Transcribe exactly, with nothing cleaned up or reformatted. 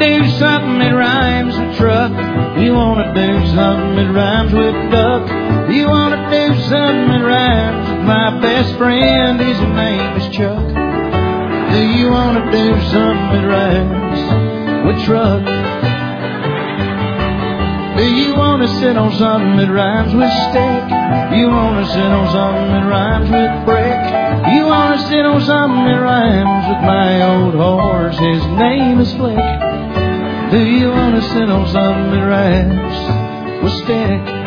do something that rhymes with truck? You wanna do something that rhymes with duck? You wanna do something that rhymes with my best friend? His name is Chuck. Do you wanna do something that rhymes with truck? Do you wanna sit on something that rhymes with stick? You wanna sit on something that rhymes with brick? You wanna sit on something that rhymes with my old horse? His name is Flick. Do you wanna sit on something that rhymes with stick?